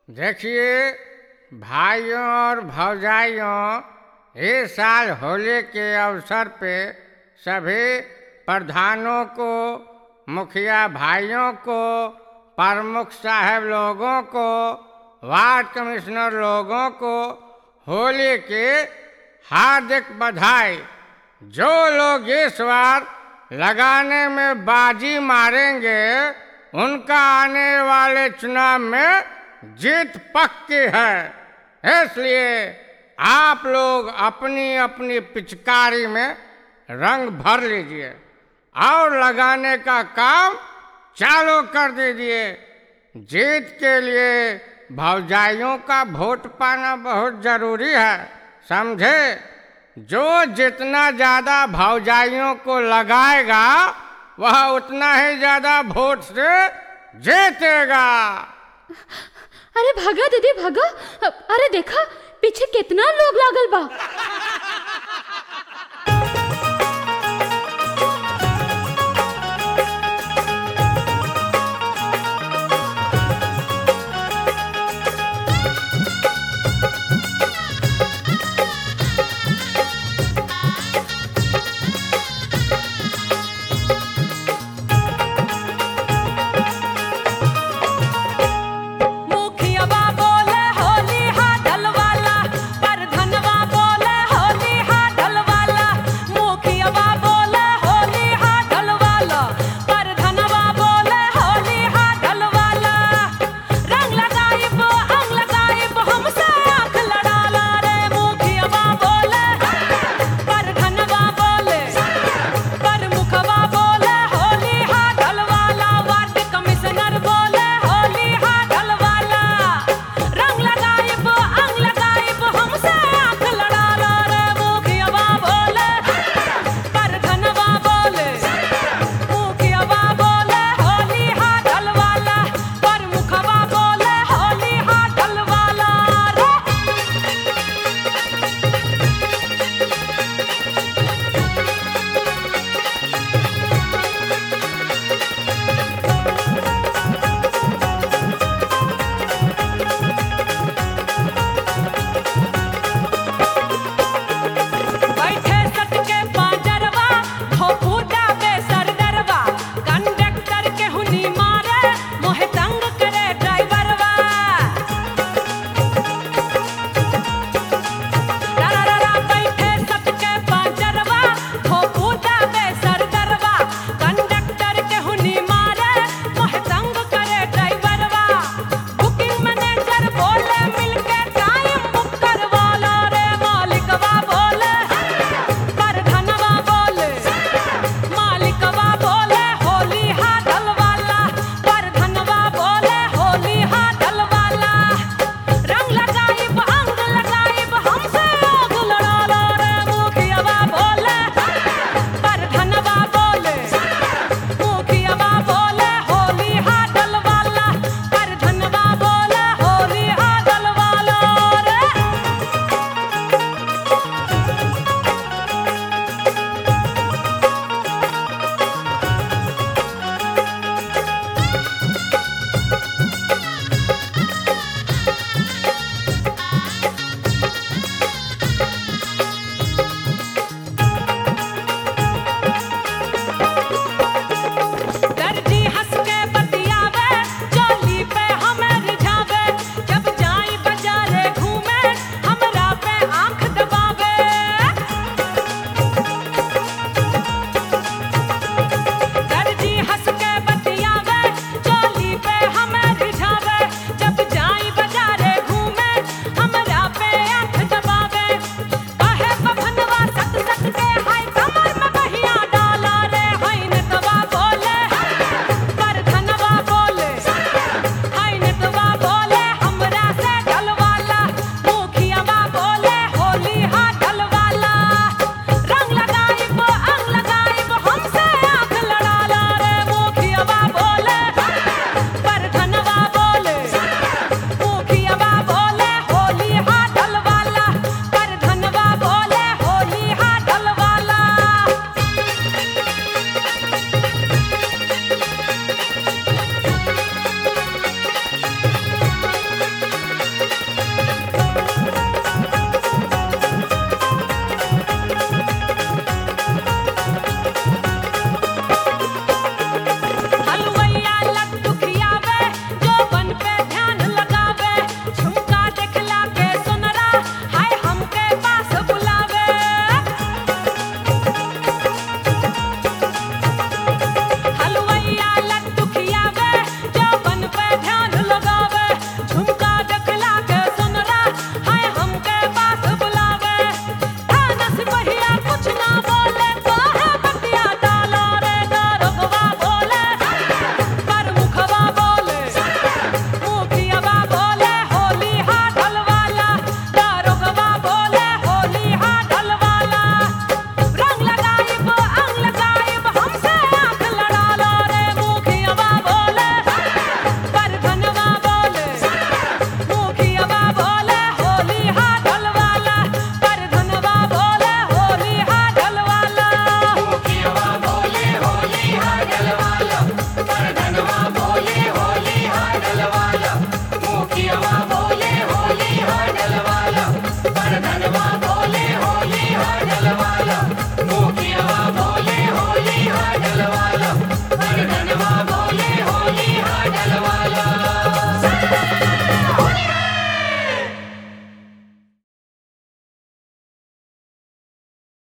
देखिए भाइयों और भौजाइयों, इस साल होली के अवसर पे सभी प्रधानों को, मुखिया भाइयों को, प्रमुख साहब लोगों को, वार्ड कमिश्नर लोगों को होली की हार्दिक बधाई। जो लोग इस बार लगाने में बाजी मारेंगे उनका आने वाले चुनाव में जीत पक्की है। इसलिए आप लोग अपनी अपनी पिचकारी में रंग भर लीजिए और लगाने का काम चालू कर दीजिए। जीत के लिए भौजाइयों का वोट पाना बहुत जरूरी है, समझे। जो जितना ज्यादा भौजाइयों को लगाएगा वह उतना ही ज्यादा वोट से जीतेगा। अरे भागा दीदी भागा। अरे देखा पीछे कितना लोग लागल बा।